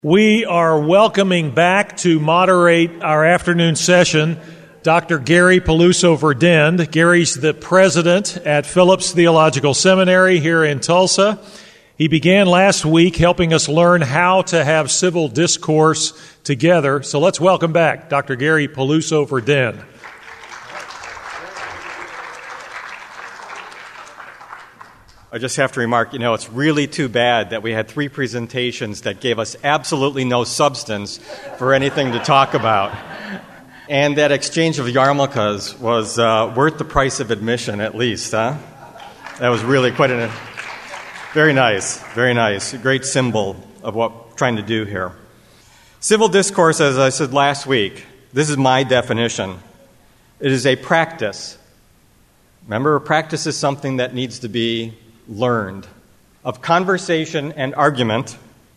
We are welcoming back to moderate our afternoon session Dr. Gary Peluso Verdend. Gary's the president at Phillips Theological Seminary here in Tulsa. He began last week helping us learn how to have civil discourse together. So let's welcome back Dr. Gary Peluso Verdend. I just have to remark, it's really too bad that we had 3 presentations that gave us absolutely no substance for anything to talk about. And that exchange of yarmulkes was worth the price of admission, at least, huh? That was really quite very nice, very nice. A great symbol of what we're trying to do here. Civil discourse, as I said last week, this is my definition. It is a practice. Remember, a practice is something that needs to be learned, of conversation and argument,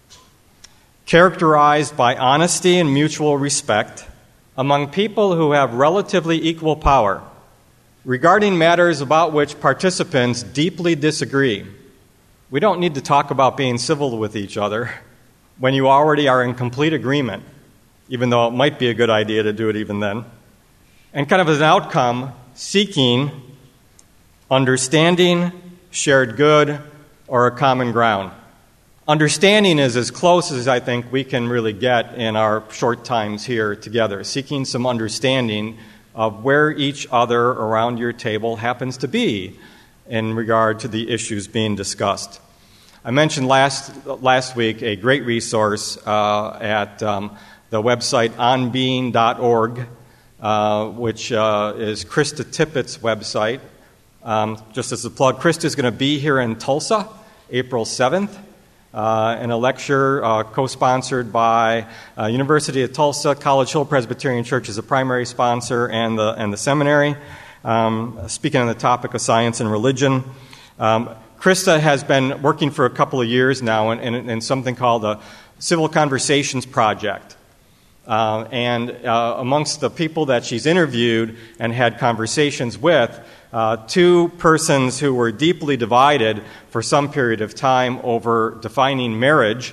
characterized by honesty and mutual respect among people who have relatively equal power, regarding matters about which participants deeply disagree. We don't need to talk about being civil with each other when you already are in complete agreement, even though it might be a good idea to do it even then. And kind of as an outcome, seeking understanding, shared good, or a common ground. Understanding is as close as I think we can really get in our short times here together, seeking some understanding of where each other around your table happens to be in regard to the issues being discussed. I mentioned last week a great resource at the website onbeing.org, which is Krista Tippett's website. Just as a plug, Krista is going to be here in Tulsa, April 7th, in a lecture co-sponsored by University of Tulsa. College Hill Presbyterian Church is a primary sponsor, and the seminary, speaking on the topic of science and religion. Krista has been working for a couple of years now in something called the Civil Conversations Project. And amongst the people that she's interviewed and had conversations with, 2 persons who were deeply divided for some period of time over defining marriage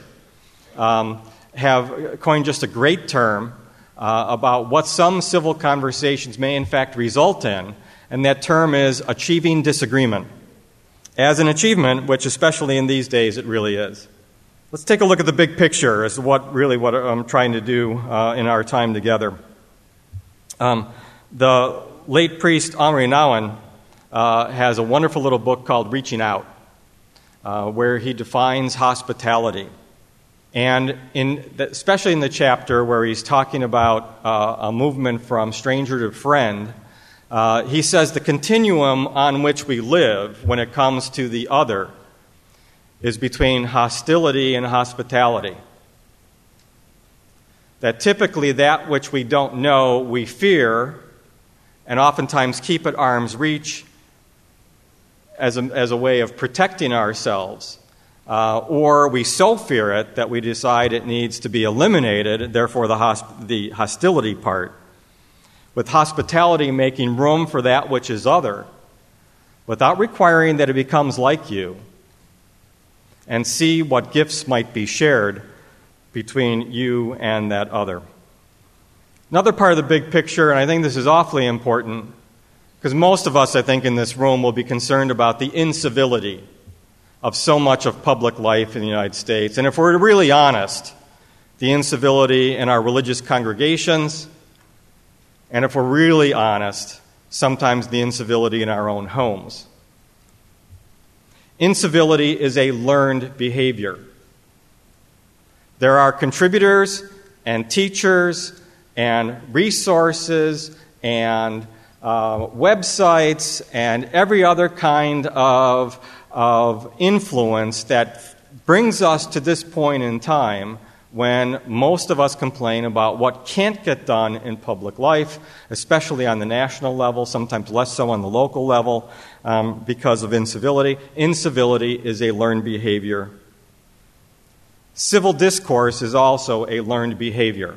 have coined just a great term about what some civil conversations may in fact result in, and that term is achieving disagreement. As an achievement, which especially in these days it really is. Let's take a look at the big picture as to what I'm trying to do in our time together. The late priest Omri Nouwen has a wonderful little book called Reaching Out, where he defines hospitality. And especially in the chapter where he's talking about a movement from stranger to friend, he says the continuum on which we live when it comes to the other is between hostility and hospitality. That typically that which we don't know, we fear, and oftentimes keep at arm's reach as a way of protecting ourselves. Or we so fear it that we decide it needs to be eliminated, therefore the hostility part. With hospitality making room for that which is other, without requiring that it becomes like you, and see what gifts might be shared between you and that other. Another part of the big picture, and I think this is awfully important, because most of us, I think, in this room will be concerned about the incivility of so much of public life in the United States. And if we're really honest, the incivility in our religious congregations, and if we're really honest, sometimes the incivility in our own homes. Incivility is a learned behavior. There are contributors and teachers and resources and websites and every other kind of influence that brings us to this point in time when most of us complain about what can't get done in public life, especially on the national level, sometimes less so on the local level, because of incivility. Incivility is a learned behavior. Civil discourse is also a learned behavior.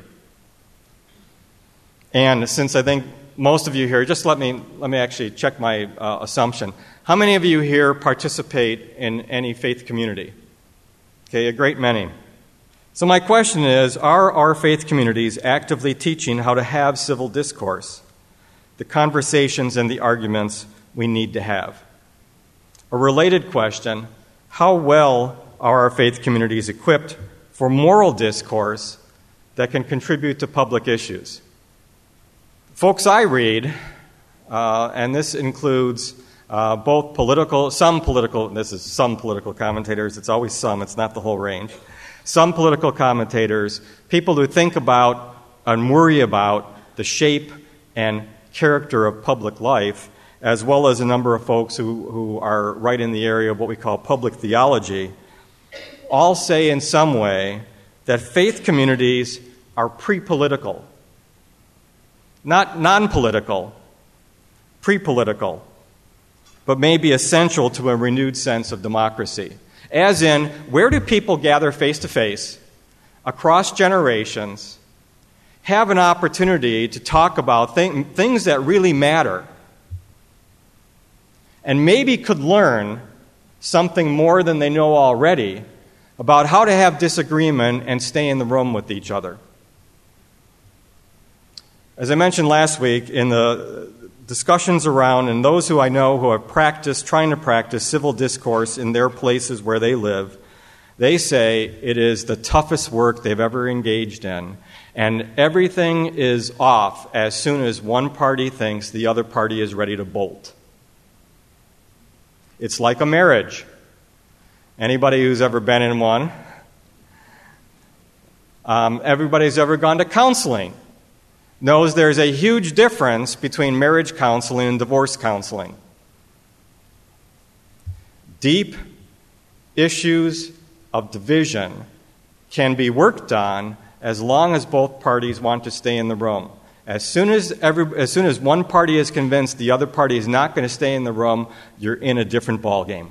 And since I think most of you here, just let me actually check my assumption. How many of you here participate in any faith community? Okay, a great many. So my question is, are our faith communities actively teaching how to have civil discourse, the conversations and the arguments we need to have? A related question, how well are our faith communities equipped for moral discourse that can contribute to public issues? Folks I read, and this includes some political commentators, it's always some, it's not the whole range, some political commentators, people who think about and worry about the shape and character of public life, as well as a number of folks who are right in the area of what we call public theology, all say in some way that faith communities are pre-political. Not non-political, pre-political, but may be essential to a renewed sense of democracy. As in, where do people gather face-to-face, across generations, have an opportunity to talk about things that really matter, and maybe could learn something more than they know already about how to have disagreement and stay in the room with each other. As I mentioned last week, in the discussions around, and those who I know who have trying to practice civil discourse in their places where they live, they say it is the toughest work they've ever engaged in, and everything is off as soon as one party thinks the other party is ready to bolt. It's like a marriage. Anybody who's ever been in one, everybody who's ever gone to counseling knows there's a huge difference between marriage counseling and divorce counseling. Deep issues of division can be worked on as long as both parties want to stay in the room. As soon as one party is convinced the other party is not going to stay in the room, you're in a different ballgame.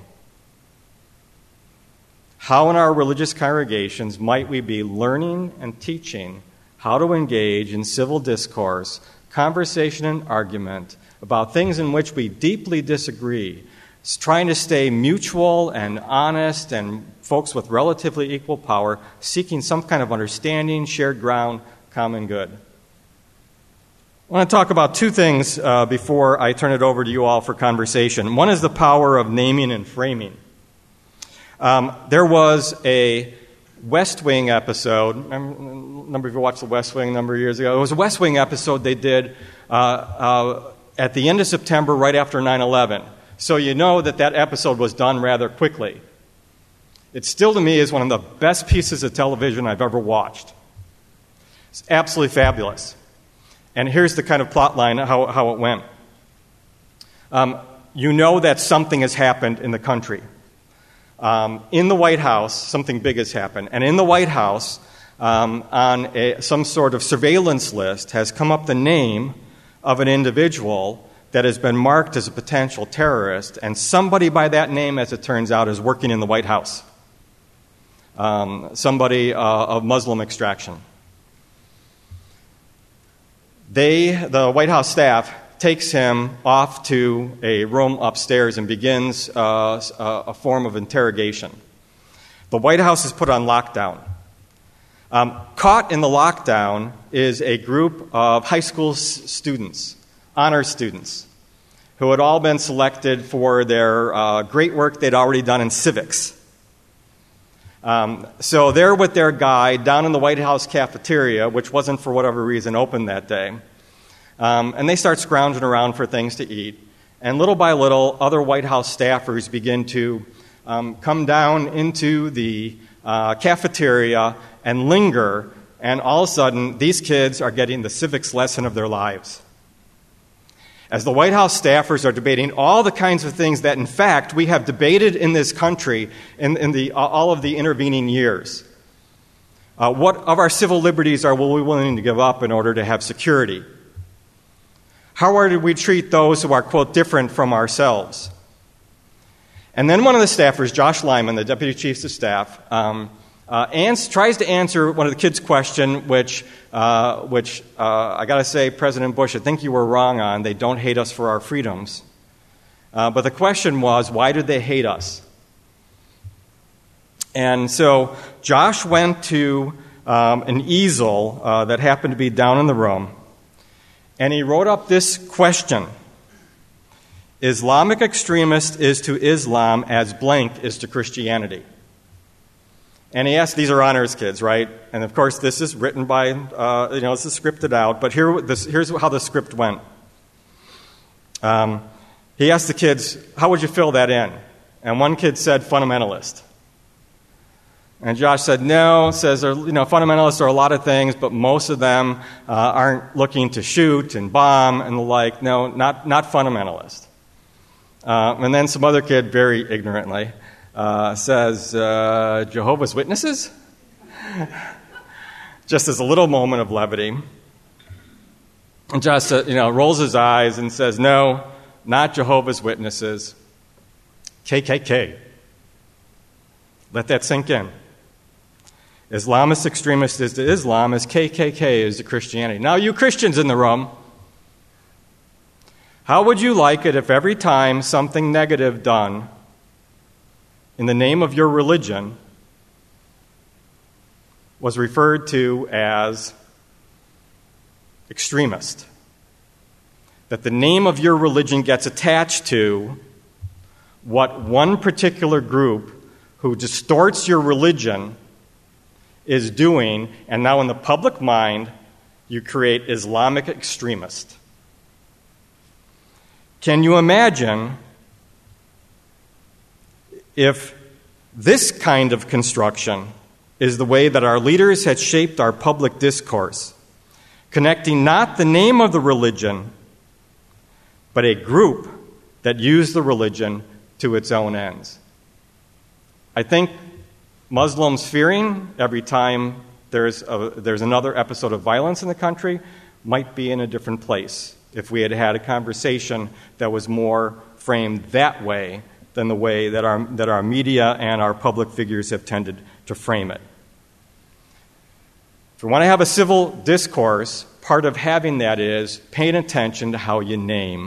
How in our religious congregations might we be learning and teaching how to engage in civil discourse, conversation and argument about things in which we deeply disagree, trying to stay mutual and honest and folks with relatively equal power, seeking some kind of understanding, shared ground, common good. I want to talk about two things before I turn it over to you all for conversation. One is the power of naming and framing. There was a West Wing episode. A number of you watched The West Wing a number of years ago. It was a West Wing episode they did at the end of September, right after 9/11. So you know that episode was done rather quickly. It still, to me, is one of the best pieces of television I've ever watched. It's absolutely fabulous. And here's the kind of plot line, how it went. You know that something has happened in the country. In the White House, something big has happened. And in the White House, on some sort of surveillance list, has come up the name of an individual that has been marked as a potential terrorist. And somebody by that name, as it turns out, is working in the White House. Somebody of Muslim extraction. The White House staff takes him off to a room upstairs and begins a form of interrogation. The White House is put on lockdown. Caught in the lockdown is a group of high school students, honor students, who had all been selected for their great work they'd already done in civics. So they're with their guide down in the White House cafeteria, which wasn't for whatever reason open that day. And they start scrounging around for things to eat. And little by little, other White House staffers begin to come down into the cafeteria and linger. And all of a sudden, these kids are getting the civics lesson of their lives. As the White House staffers are debating all the kinds of things that, in fact, we have debated in this country in all of the intervening years. What of our civil liberties are we willing to give up in order to have security? How are we treat those who are, quote, different from ourselves? And then one of the staffers, Josh Lyman, the deputy chief of staff, tries to answer one of the kids' question, which I got to say, President Bush, I think you were wrong on. They don't hate us for our freedoms. But the question was, why did they hate us? And so Josh went to an easel that happened to be down in the room, and he wrote up this question: Islamic extremist is to Islam as blank is to Christianity. And he asked, these are honors kids, right? And of course, this is written by, this is scripted out, but here's how the script went. He asked the kids, how would you fill that in? And one kid said, fundamentalist. And Josh said, no, says, fundamentalists are a lot of things, but most of them aren't looking to shoot and bomb and the like. No, not fundamentalist. And then some other kid, very ignorantly, says, Jehovah's Witnesses? Just as a little moment of levity. And Josh, rolls his eyes and says, no, not Jehovah's Witnesses. KKK. Let that sink in. Islamist extremist is to Islam as KKK is to Christianity. Now, you Christians in the room, how would you like it if every time something negative done in the name of your religion was referred to as extremist? That the name of your religion gets attached to what one particular group who distorts your religion is doing, and now in the public mind, you create Islamic extremist. Can you imagine if this kind of construction is the way that our leaders had shaped our public discourse, connecting not the name of the religion, but a group that used the religion to its own ends? I think Muslims fearing every time there's another episode of violence in the country might be in a different place if we had had a conversation that was more framed that way than the way that our media and our public figures have tended to frame it. If we want to have a civil discourse, part of having that is paying attention to how you name.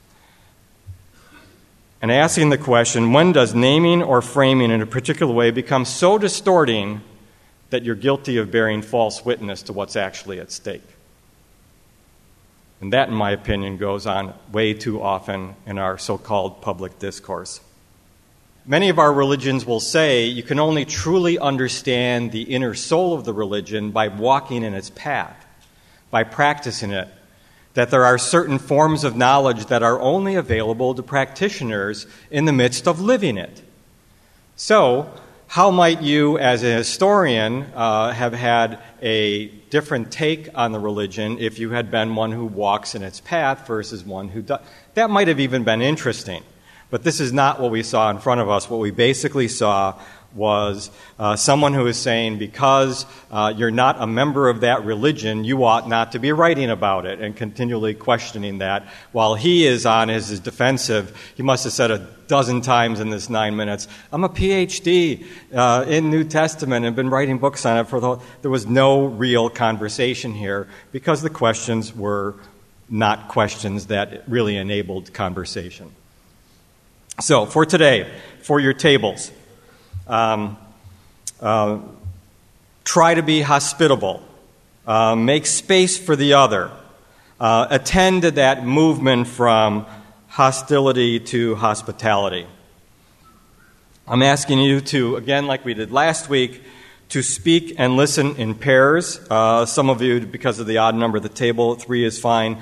And asking the question, when does naming or framing in a particular way become so distorting that you're guilty of bearing false witness to what's actually at stake? And that, in my opinion, goes on way too often in our so-called public discourse. Many of our religions will say you can only truly understand the inner soul of the religion by walking in its path, by practicing it. That there are certain forms of knowledge that are only available to practitioners in the midst of living it. So, how might you, as a historian, have had a different take on the religion if you had been one who walks in its path versus one who does? That might have even been interesting. But this is not what we saw in front of us. What we basically saw was someone who is saying, because you're not a member of that religion, you ought not to be writing about it, and continually questioning that. While he is on his defensive, he must have said a dozen times in this 9 minutes, I'm a PhD in New Testament and been writing books on it. There was no real conversation here because the questions were not questions that really enabled conversation. So for today, for your tables, try to be hospitable. Make space for the other. Attend to that movement from hostility to hospitality. I'm asking you to, again, like we did last week, to speak and listen in pairs. Some of you, because of the odd number of the table, 3 is fine.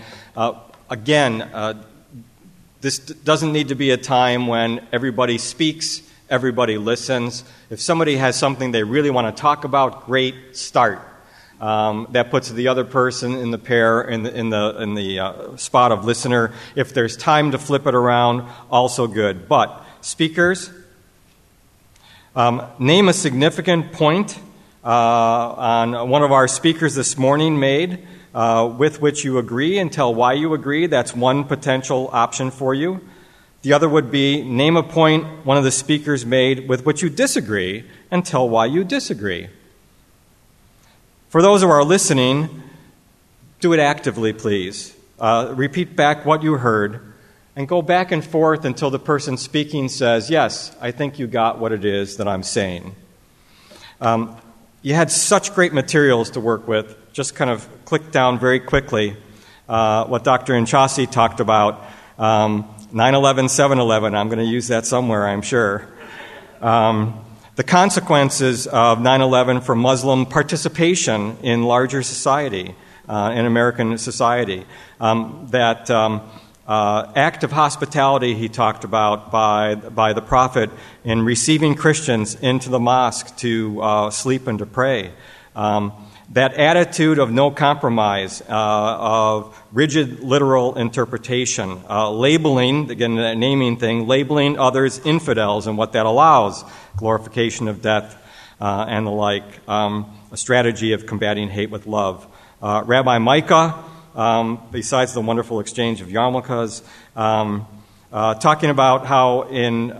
This doesn't need to be a time when everybody speaks, everybody listens. If somebody has something they really want to talk about, great, start. That puts the other person in the pair, in the spot of listener. If there's time to flip it around, also good. But speakers, name a significant point on one of our speakers this morning made with which you agree and tell why you agree. That's one potential option for you. The other would be name a point one of the speakers made with which you disagree and tell why you disagree. For those who are listening, do it actively, please. Repeat back what you heard and go back and forth until the person speaking says, yes, I think you got what it is that I'm saying. You had such great materials to work with. Just kind of click down very quickly what Dr. Inchausti talked about. 9/11, 7/11, I'm going to use that somewhere, I'm sure. The consequences of 9/11 for Muslim participation in larger society, in American society. That act of hospitality he talked about by the Prophet in receiving Christians into the mosque to sleep and to pray. That attitude of no compromise, of rigid literal interpretation, labeling, again, that naming thing, labeling others infidels and what that allows, glorification of death and the like, a strategy of combating hate with love. Rabbi Micah, besides the wonderful exchange of yarmulkes, talking about how in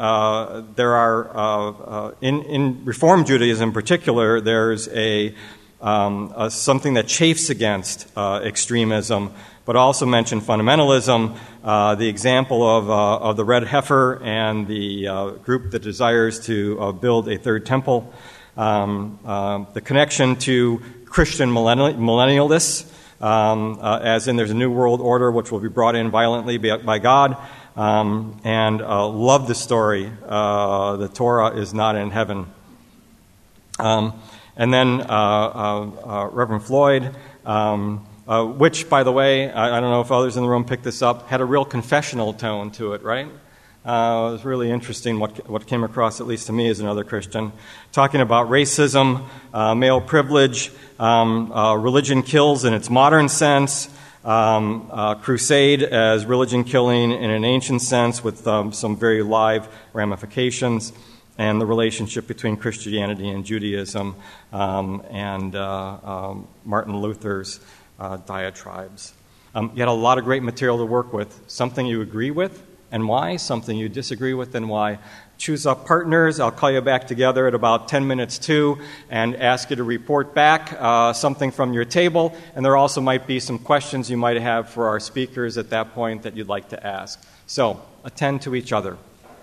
Reform Judaism in particular, there's something that chafes against extremism, but also mentioned fundamentalism, the example of the red heifer and the group that desires to build a third temple, the connection to Christian millennialists, as in there's a new world order which will be brought in violently by God, and love the story, the Torah is not in heaven. And then Reverend Floyd, which, by the way, I don't know if others in the room picked this up, had a real confessional tone to it, right? It was really interesting what came across, at least to me as another Christian, talking about racism, male privilege, religion kills in its modern sense, crusade as religion killing in an ancient sense with some very live ramifications, and the relationship between Christianity and Judaism, and Martin Luther's diatribes. You had a lot of great material to work with. Something you agree with and why, something you disagree with and why. Choose up partners. I'll call you back together at about 10 minutes to and ask you to report back something from your table. And there also might be some questions you might have for our speakers at that point that you'd like to ask. So attend to each other.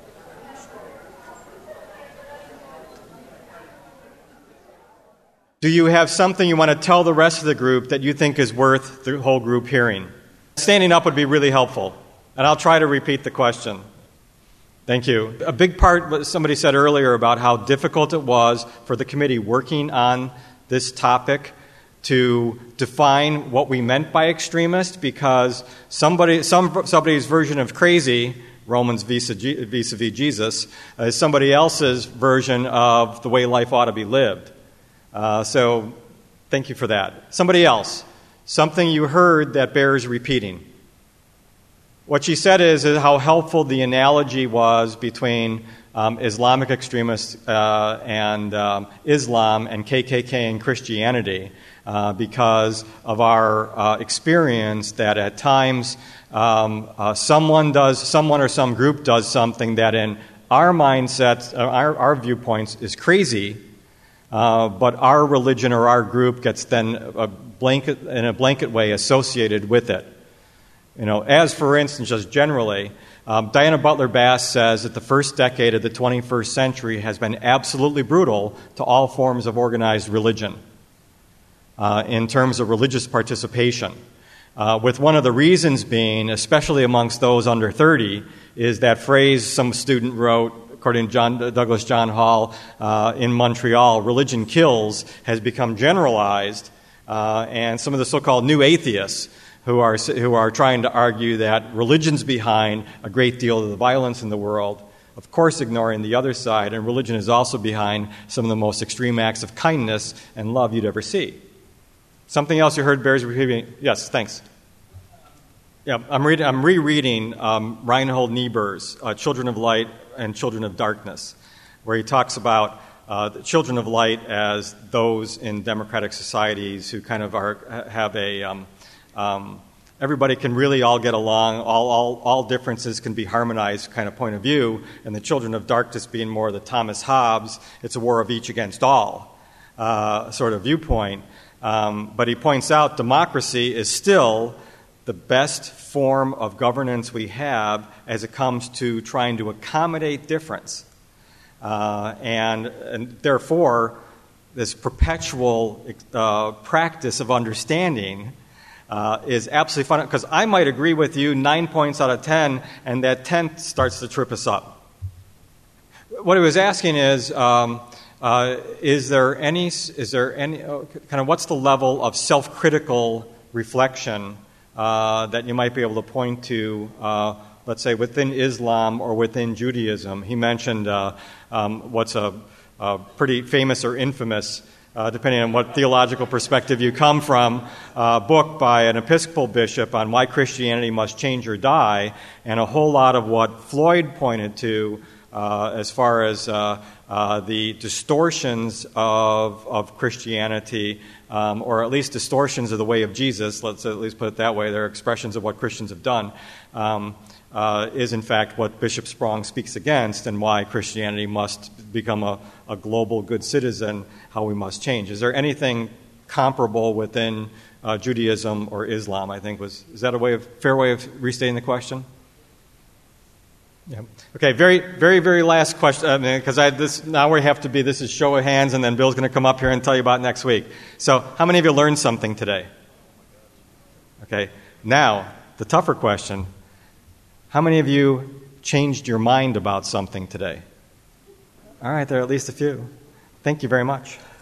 Do you have something you want to tell the rest of the group that you think is worth the whole group hearing? Standing up would be really helpful, and I'll try to repeat the question. Thank you. A big part, what somebody said earlier about how difficult it was for the committee working on this topic to define what we meant by extremist, because somebody's version of crazy, Romans vis-a-vis Jesus, is somebody else's version of the way life ought to be lived. So thank you for that. Somebody else, something you heard that bears repeating. What she said is how helpful the analogy was between Islamic extremists and Islam and KKK and Christianity, because of our experience that at times someone or some group does something that in our mindsets, our viewpoints is crazy. But our religion or our group gets then in a blanket way associated with it. You know, as for instance, just generally, Diana Butler Bass says that the first decade of the 21st century has been absolutely brutal to all forms of organized religion in terms of religious participation. With one of the reasons being, especially amongst those under 30, is that phrase some student wrote, according to Douglas John Hall in Montreal, religion kills, has become generalized, and some of the so-called new atheists who are trying to argue that religion's behind a great deal of the violence in the world, of course ignoring the other side, and religion is also behind some of the most extreme acts of kindness and love you'd ever see. Something else you heard bears repeating? Yes, thanks. Yeah, I'm rereading Reinhold Niebuhr's Children of Light and Children of Darkness, where he talks about the children of light as those in democratic societies who kind of have a everybody can really all get along, all differences can be harmonized kind of point of view, and the children of darkness being more the Thomas Hobbes, it's a war of each against all sort of viewpoint. But he points out democracy is still the best form of governance we have as it comes to trying to accommodate difference. And therefore, this perpetual practice of understanding is absolutely fun, because I might agree with you 9 points out of 10, and that 10th starts to trip us up. What he was asking is there any kind of, what's the level of self-critical reflection that you might be able to point to, let's say, within Islam or within Judaism? He mentioned what's a pretty famous or infamous, depending on what theological perspective you come from, book by an Episcopal bishop on why Christianity must change or die, and a whole lot of what Floyd pointed to as far as the distortions of Christianity, or at least distortions of the way of Jesus, let's at least put it that way, they're expressions of what Christians have done, is in fact what Bishop Sprong speaks against, and why Christianity must become a global good citizen, how we must change. Is there anything comparable within Judaism or Islam, I think is that a fair way of restating the question? Yeah. Okay, very, very, very last question, because this is show of hands, and then Bill's going to come up here and tell you about next week. So, how many of you learned something today? Okay, now, the tougher question, how many of you changed your mind about something today? All right, there are at least a few. Thank you very much.